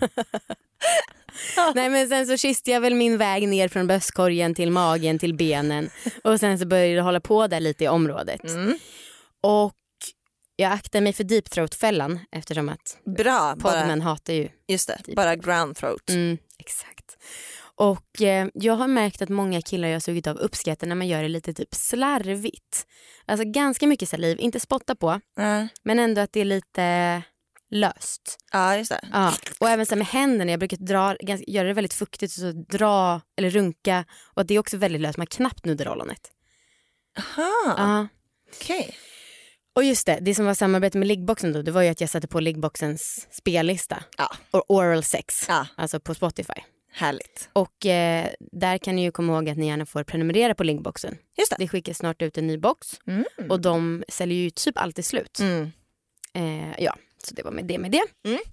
Nej, men sen så kysste jag väl min väg ner från bröstkorgen till magen till benen. Och sen så började jag hålla på där lite i området. Och jag aktar mig för deep throat-fällan, eftersom att podden hatar ju. Just det, bara ground throat. Exakt. Och jag har märkt att många killar jag har sugit av uppskattar när man gör det lite typ slarvigt. Alltså ganska mycket saliv, inte spotta på, men ändå att det är lite löst. Ja, just det. Ja. Och även så med händerna, jag brukar göra det väldigt fuktigt och så dra eller runka, och att det är också väldigt löst, man knappt nuddar ollonet. Aha, okej. Och just det som var samarbete med Liggboxen då, det var ju att jag satte på Liggboxens spellista. Och Oral Sex, alltså på Spotify. Härligt. Och där kan ni ju komma ihåg att ni gärna får prenumerera på Liggboxen. Just det. Det skickas snart ut en ny box. Och de säljer ju typ alltid slut. Ja, så det var med det.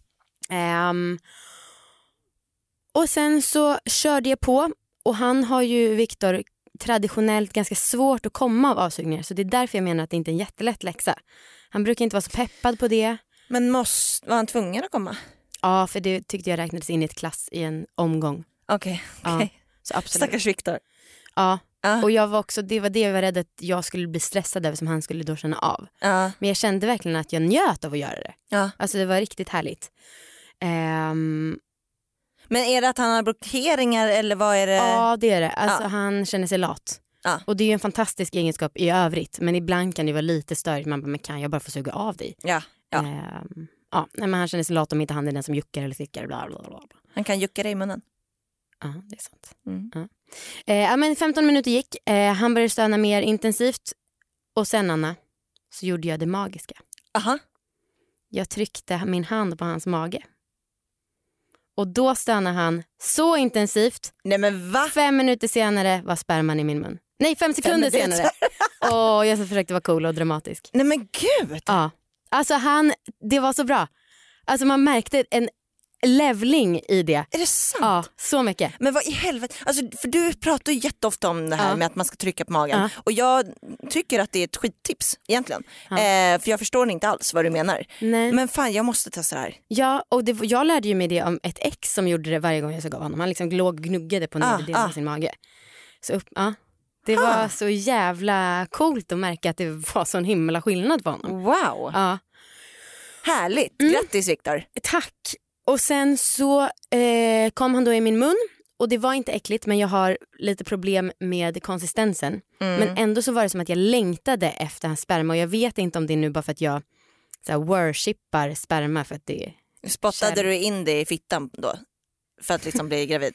Och sen så körde jag på. Och han har ju, Viktor, traditionellt ganska svårt att komma av avsugningar. Så det är därför jag menar att det inte är en jättelätt läxa. Han brukar inte vara så peppad på det. Men var han tvungen att komma? Ja, för det tyckte jag räknades in i ett klass i en omgång. Okej. Ja, så absolut. Stackars Viktor. Ja, och jag var också, det var det jag var rädd att jag skulle bli stressad över, som han skulle då känna av. Men jag kände verkligen att jag njöt av att göra det. Alltså det var riktigt härligt. Men är det att han har blockeringar eller vad är det? Ja, det är det. Alltså han känner sig lat. Och det är ju en fantastisk egenskap i övrigt. Men ibland kan det vara lite störigt. Man bara, men kan jag bara få suga av dig? Ja, men han känner sig lat om inte han är den som juckar eller slickar. Bla bla bla. Han kan jucka dig i munnen. Ja, det är sant. Men 15 minuter gick. Han började stöna mer intensivt. Och sen, Anna, så gjorde jag det magiska. Jag tryckte min hand på hans mage. Och då stönade han så intensivt. Nej, men va? 5 minuter senare var sperman i min mun. Nej, 5 sekunder senare. Och jag försökte vara cool och dramatisk. Nej men gud. Ja. Alltså det var så bra. Alltså man märkte en levling i det. Är det sant? Ja, så mycket. Men vad i helvete, alltså, för du pratar ju jätteofta om det här med att man ska trycka på magen. Och jag tycker att det är ett skittips egentligen. För jag förstår inte alls vad du menar. Nej. Men fan, jag måste testa det här. Ja, och jag lärde ju mig det om ett ex som gjorde det varje gång jag såg av honom. Han liksom låg och gnuggade på nedre delen av sin mage. Så det var så jävla coolt att märka att det var sån himla skillnad på honom. Wow. Härligt, grattis Viktor. Tack. Och sen så kom han då i min mun. Och det var inte äckligt, men jag har lite problem med konsistensen. Men ändå så var det som att jag längtade efter hans sperma. Och jag vet inte om det är nu bara för att jag så här, worshippar sperma för att det är... Spottade du in det i fittan då? För att liksom bli gravid?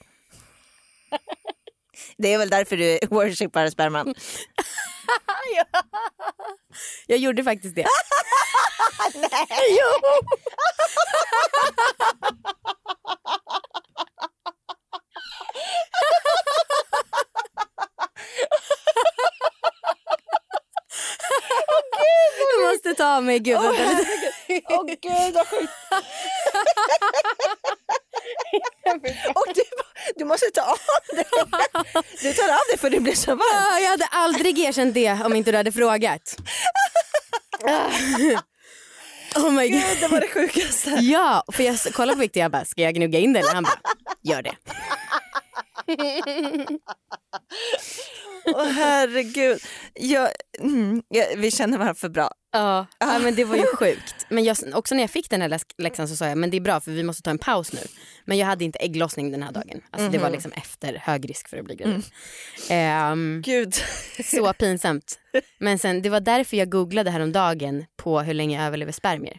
Det är väl därför du worshippar sperman? Ja. Jag gjorde faktiskt det. Nej. Jo. Jag måste ta mig gud. Åh gud vad sjukt. Och du måste ta av det. Du tar av det för det blir så varmt. Jag hade aldrig erkänt det om inte du hade frågat. Oh my god. Gud, det var det sjukaste. Ja, för jag kollade på Victor, jag bara, ska jag gnugga in det? Eller han bara, gör det. Åh herregud. Vi känner varandra för bra. Ja, men det var ju sjukt. Men också när jag fick den här läxan så sa jag, men det är bra för vi måste ta en paus nu. Men jag hade inte ägglossning den här dagen. Alltså det var liksom efter hög risk för att bli gravid. Gud. Så pinsamt. Men sen, det var därför jag googlade häromdagen på hur länge jag överlever spermier.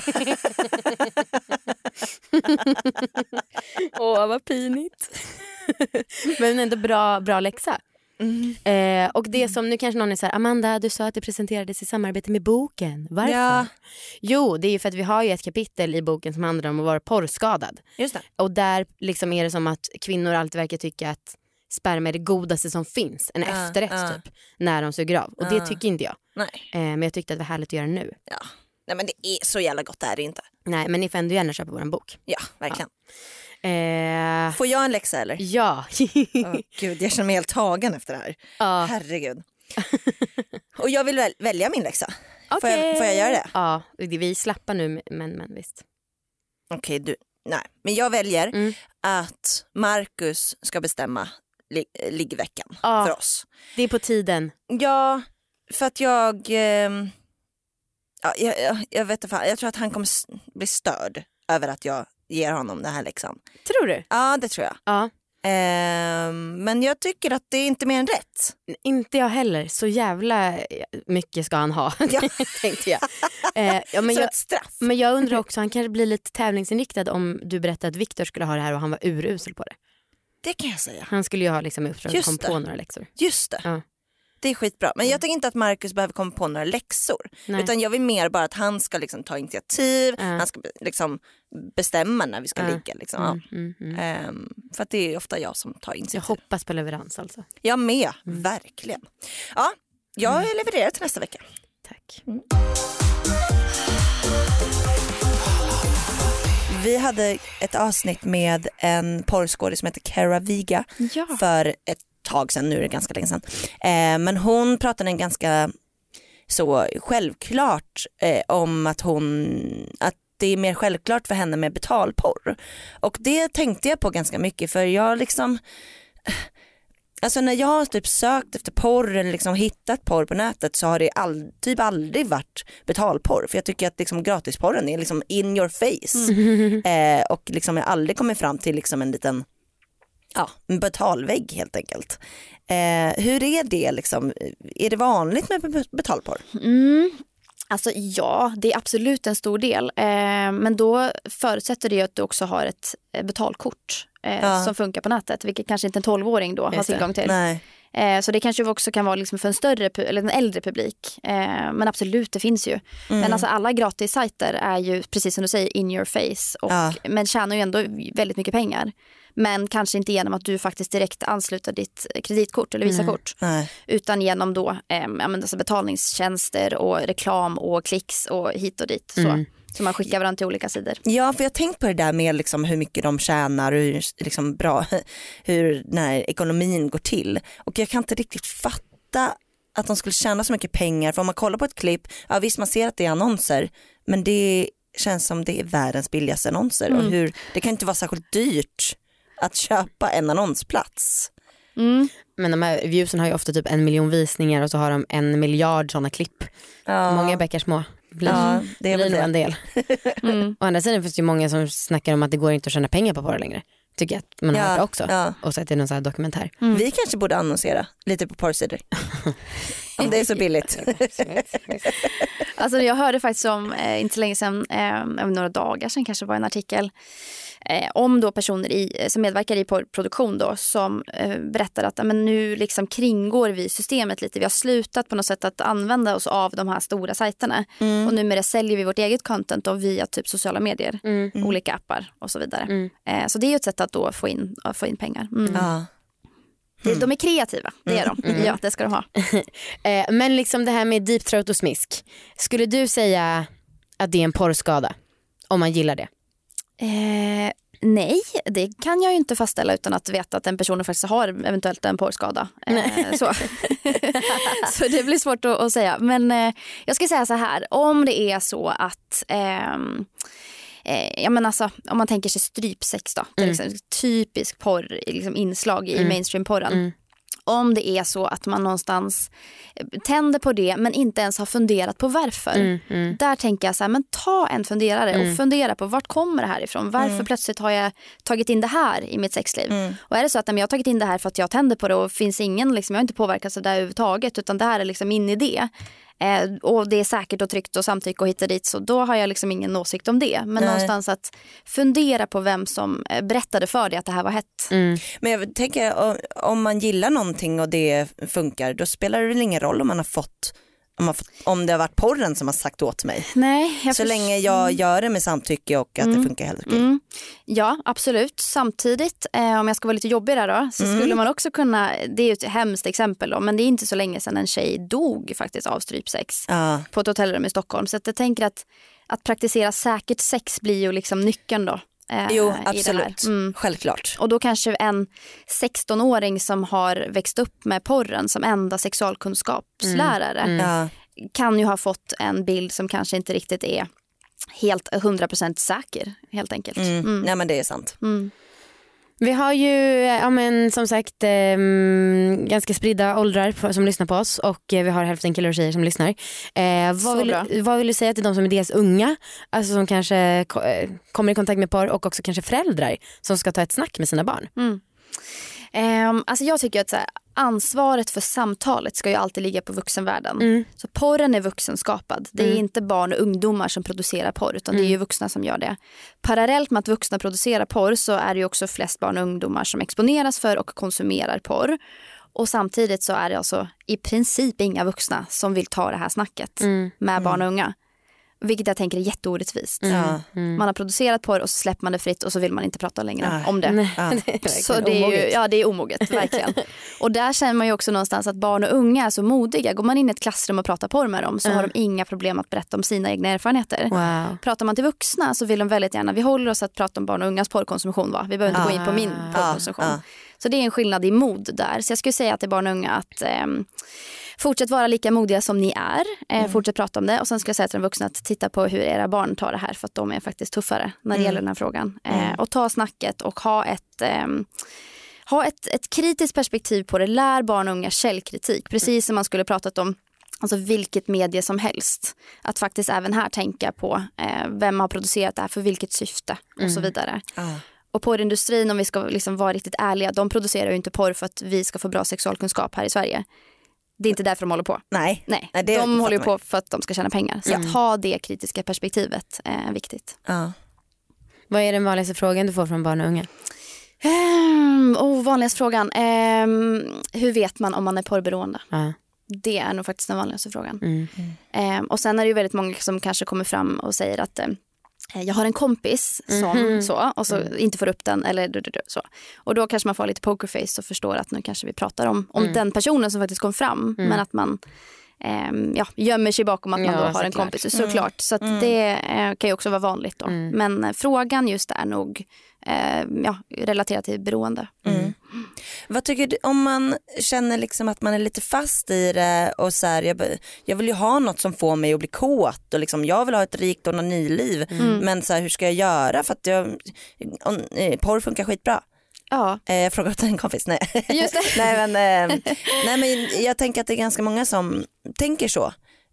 Åh, vad pinigt. Men ändå bra läxa. Och det som nu kanske någon är så här, Amanda, du sa att det presenterades i samarbete med boken. Varför? Ja. Jo, det är ju för att vi har ju ett kapitel i boken som handlar om att vara porrskadad. Just det. Och där liksom är det som att kvinnor alltid verkar tycka att sperma är det godaste som finns. En efterrätt typ, när de suger av. Och det tycker inte jag. Nej. Men jag tyckte att det var härligt att göra nu. Ja. Nej, men det är så jävla gott, det är det inte. Nej, men ni får ändå gärna köpa våran bok. Ja, verkligen. Ja. Får jag en läxa eller? Ja. Gud, jag känner mig helt tagen efter det här. Herregud. Och jag vill välja min läxa. Okay. Får jag göra det? Ja, vi slappar nu, men visst. Okej, nej. Men jag väljer att Marcus ska bestämma liggveckan för oss. Det är på tiden. Ja, för att jag vet inte, jag tror att han kommer bli störd över att jag ger honom den här läxan. Tror du? Ja, det tror jag. Ja. Men jag tycker att det är inte mer än rätt. Inte jag heller. Så jävla mycket ska han ha, tänkte jag. Men så ett straff. Men jag undrar också, han kanske blir lite tävlingsinriktad om du berättade att Victor skulle ha det här och han var urusel på det. Det kan jag säga. Han skulle ju ha liksom uppdrag att komma på några läxor. Just det. Ja. Det är skitbra. Men jag tycker inte att Marcus behöver komma på några läxor. Nej. Utan jag vill mer bara att han ska liksom ta initiativ. Han ska liksom bestämma när vi ska ligga. Liksom. För att det är ofta jag som tar initiativ. Jag hoppas på leverans alltså. Jag med, verkligen. Ja, jag levererar till nästa vecka. Tack. Vi hade ett avsnitt med en porrskådis som heter Cara Viga för ett tag sedan, nu är det ganska länge sedan. Men hon pratade en ganska så självklart om att det är mer självklart för henne med betalporr. Och det tänkte jag på ganska mycket, för jag liksom, alltså när jag har typ sökt efter porr eller liksom hittat porr på nätet så har det typ aldrig varit betalporr. För jag tycker att liksom gratisporren är liksom in your face. Och liksom jag aldrig kommit fram till liksom en liten en betalvägg helt enkelt. Hur är det liksom? Är det vanligt med betalporr? Alltså ja, det är absolut en stor del. Men då förutsätter det att du också har ett betalkort som funkar på nätet. Vilket kanske inte en 12-åring då har tillgång till. Nej. Så det kanske också kan vara liksom för en större eller en äldre publik. Men absolut, det finns ju. Men alltså alla gratissajter är ju, precis som du säger, in your face. Men tjänar ju ändå väldigt mycket pengar. Men kanske inte genom att du faktiskt direkt ansluter ditt kreditkort eller Visakort. Utan genom då alltså betalningstjänster och reklam och klicks och hit och dit. Så man skickar varandra till olika sidor. Ja, för jag har tänkt på det där med liksom hur mycket de tjänar och liksom hur när ekonomin går till. Och jag kan inte riktigt fatta att de skulle tjäna så mycket pengar. För om man kollar på ett klipp, ja visst man ser att det är annonser, men det känns som det är världens billigaste annonser. Och det kan inte vara särskilt dyrt att köpa en annonsplats. Men de här viewsen har ju ofta typ 1 miljon visningar och så har de 1 miljard sådana klipp. Många bäckar små. blir nog en del. Å andra sidan finns det ju många som snackar om att det går inte att tjäna pengar på porr längre. Tycker jag att man har hört också. Och sett i någon sån här dokumentär. Vi kanske borde annonsera lite på porrsidor. Om det är så billigt. Alltså jag hörde faktiskt om, inte så länge sedan, några dagar sedan kanske var en artikel om då personer som medverkar i produktion då, som berättar att men nu liksom kringgår vi systemet lite. Vi har slutat på något sätt att använda oss av de här stora sajterna. Och numera säljer vi vårt eget content då via typ sociala medier, olika appar och så vidare. Så det är ju ett sätt att då få in pengar. De är kreativa, det är de. Ja, det ska de ha. Men liksom det här med deep throat och smisk. Skulle du säga att det är en porrskada? Om man gillar det? Nej, det kan jag ju inte fastställa utan att veta att den personen faktiskt har eventuellt en porrskada. Så det blir svårt att säga. Men jag ska säga så här, om det är så att ja, men alltså, om man tänker sig strypsex då, till exempel, typisk porr, liksom inslag i mainstream-porren. Om det är så att man någonstans tänder på det men inte ens har funderat på varför. Där tänker jag så här, men ta en funderare och fundera på vart kommer det här ifrån? Varför plötsligt har jag tagit in det här i mitt sexliv? Och är det så att jag har tagit in det här för att jag tänder på det och finns ingen, liksom, jag har inte påverkats av det överhuvudtaget utan det här är liksom min idé. Och det är säkert och tryggt och samtycke och hit och dit, så då har jag liksom ingen åsikt om det. Men någonstans att fundera på vem som berättade för dig att det här var hett. Men jag tänker, om man gillar någonting och det funkar, då spelar det väl ingen roll om det har varit porren som har sagt åt mig. Nej, så länge jag gör det med samtycke och att det funkar helt okej. Ja, absolut. Samtidigt, om jag ska vara lite jobbig där då, så skulle man också kunna, det är ju ett hemskt exempel då, men det är inte så länge sedan en tjej dog faktiskt av strypsex på ett hotellrum i Stockholm. Så att jag tänker att praktisera säkert sex blir ju liksom nyckeln då. Jo, absolut. Självklart. Och då kanske en 16-åring som har växt upp med porren som enda sexualkunskapslärare kan ju ha fått en bild som kanske inte riktigt är helt 100% säker, helt enkelt. Nej, men det är sant. Vi har ju som sagt ganska spridda åldrar som lyssnar på oss, och vi har hälften killar och tjejer som lyssnar. Vad vill du säga till de som är dels unga, alltså som kanske kommer i kontakt med porr, och också kanske föräldrar som ska ta ett snack med sina barn? Alltså jag tycker att så här, ansvaret för samtalet ska ju alltid ligga på vuxenvärlden. Så porren är vuxenskapad. Det är inte barn och ungdomar som producerar porr, utan det är ju vuxna som gör det. Parallellt med att vuxna producerar porr så är det ju också flest barn och ungdomar som exponeras för och konsumerar porr. Och samtidigt så är det alltså i princip inga vuxna som vill ta det här snacket med barn och unga. Vilket jag tänker är jätteorättvist. Man har producerat porr och så släpper man det fritt och så vill man inte prata längre om det. Så det är ju, det är omoget, verkligen. Och där känner man ju också någonstans att barn och unga är så modiga. Går man in i ett klassrum och pratar porr med dem så har de inga problem att berätta om sina egna erfarenheter. Pratar man till vuxna så vill de väldigt gärna, vi håller oss att prata om barn och ungas porrkonsumtion, va? Vi behöver inte gå in på min porrkonsumtion. Så det är en skillnad i mod där. Så jag skulle säga till barn och unga att fortsätt vara lika modiga som ni är. Fortsätt prata om det. Och sen ska jag säga till de vuxna att titta på hur era barn tar det här. För att de är faktiskt tuffare när det gäller den här frågan. Och ta snacket och ha ett kritiskt perspektiv på det. Lär barn och unga källkritik. Precis som man skulle pratat om alltså vilket medie som helst. Att faktiskt även här tänka på vem har producerat det här, för vilket syfte och så vidare. Och porrindustrin, om vi ska liksom vara riktigt ärliga, de producerar ju inte porr för att vi ska få bra sexualkunskap här i Sverige. Det är inte därför de håller på. Nej, de håller på för att de ska tjäna pengar. Så att ha det kritiska perspektivet är viktigt. Vad är den vanligaste frågan du får från barn och unga? Vanligaste frågan. Hur vet man om man är porrberoende? Det är nog faktiskt den vanligaste frågan. Och sen är det ju väldigt många som kanske kommer fram och säger att jag har en kompis som så, och så inte får upp den eller så. Och då kanske man får lite pokerface och förstår att nu kanske vi pratar om den personen som faktiskt kom fram, men att man gömmer sig bakom att man då har en kompis, såklart. Så att det kan ju också vara vanligt då. Men frågan just är nog relaterat till beroende. Vad tycker du om man känner liksom att man är lite fast i det och så här, jag vill ju ha något som får mig att bli kåt och liksom, jag vill ha ett rikt onaniliv, men så här, hur ska jag göra för att porr funkar skitbra? Jag frågar åt en kompis. Nej. Just det. nej men jag tänker att det är ganska många som tänker så.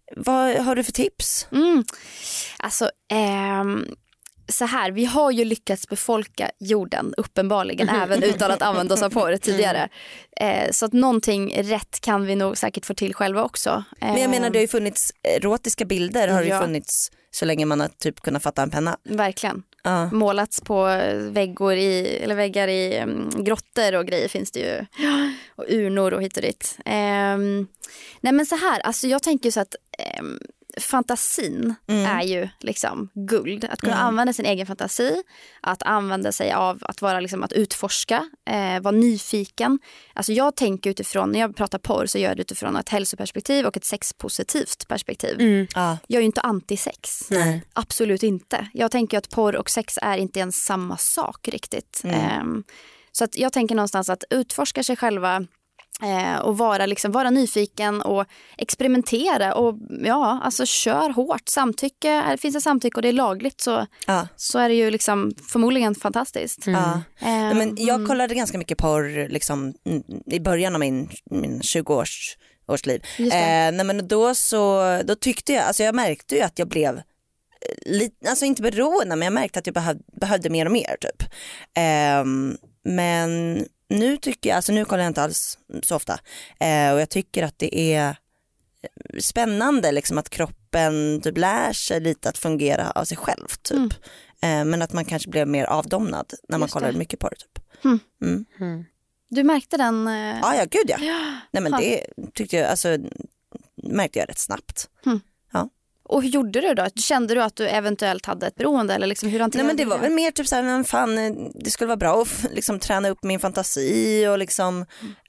vad har du för tips? Alltså så här, vi har ju lyckats befolka jorden uppenbarligen även utan att använda oss av porr tidigare. Så att någonting rätt kan vi nog säkert få till själva också. Men jag menar, det har ju funnits erotiska bilder, har det ju funnits så länge man har typ kunnat fatta en penna. Verkligen. Målats på väggar i grottor och grejer finns det ju. Och urnor och hit och dit. Nej men så här, alltså jag tänker så att fantasin är ju liksom guld. Att kunna använda sin egen fantasi, att använda sig av att vara liksom, att utforska, vara nyfiken. Alltså jag tänker utifrån, när jag pratar porr så gör jag det utifrån ett hälsoperspektiv och ett sexpositivt perspektiv. Jag är ju inte anti-sex. Nej. Absolut inte. Jag tänker att porr och sex är inte ens samma sak riktigt. Så att jag tänker någonstans att utforska sig själva och vara nyfiken och experimentera och alltså kör hårt. Samtycke, finns det samtycke och det är lagligt så är det ju liksom förmodligen fantastiskt. Men jag kollade ganska mycket porr liksom, i början av min 20-års liv. Men då tyckte jag, alltså jag märkte ju att jag blev alltså inte beroende, men jag märkte att jag behövde mer och mer typ. Men nu tycker jag, alltså nu kollar jag inte alls så ofta, och jag tycker att det är spännande liksom att kroppen typ lär sig lite att fungera av sig själv typ. Men att man kanske blev mer avdomnad när man kollade mycket på det typ. Du märkte den? Ja, gud ja. Nej men det tyckte jag, alltså märkte jag rätt snabbt. Och hur gjorde du då? Kände du att du eventuellt hade ett beroende? Eller liksom, hur hanterade Nej, men det var väl mer typ såhär, men fan, det skulle vara bra att liksom träna upp min fantasi och liksom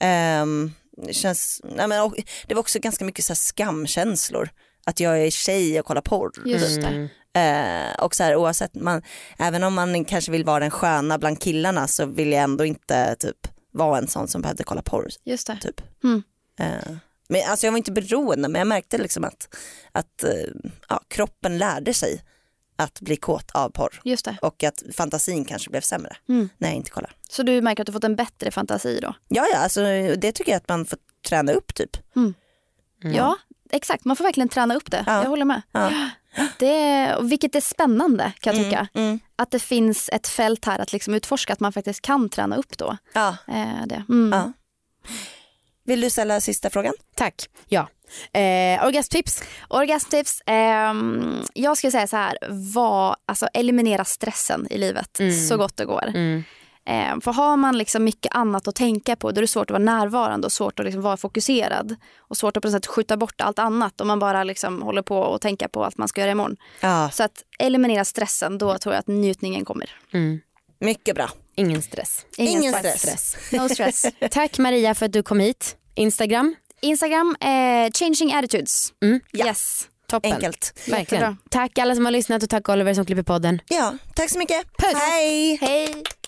det var också ganska mycket så här skamkänslor. Att jag är tjej och kollar porr. Just det. Och så här, oavsett, även om man kanske vill vara den sköna bland killarna så vill jag ändå inte typ vara en sån som behövde kolla porr. Just det. Typ. Men alltså jag var inte beroende, men jag märkte liksom att kroppen lärde sig att bli kåt av porr. Just det. Och att fantasin kanske blev sämre när jag inte kollar. Så du märker att du fått en bättre fantasi då? Ja, alltså det tycker jag att man får träna upp typ. Ja, exakt. Man får verkligen träna upp det. Jag håller med. Vilket är spännande kan jag tycka. Att det finns ett fält här att liksom utforska, att man faktiskt kan träna upp då. Vill du ställa sista frågan? Tack. Ja. Orgasmtips. Jag skulle säga så här, eliminera stressen i livet så gott det går. För har man liksom mycket annat att tänka på, då är det svårt att vara närvarande och svårt att liksom vara fokuserad och svårt att på något sätt skjuta bort allt annat om man bara liksom håller på och tänka på allt man ska göra imorgon. Så att eliminera stressen, då tror jag att njutningen kommer. Mycket bra. Ingen stress. Ingen stress. No stress. Tack Maria för att du kom hit. Instagram, Changing Attitudes. Yes. Toppen. Enkelt. Verkligen. Tack alla som har lyssnat och tack Oliver som klipper podden. Ja, tack så mycket. Puss. Hej. Hej.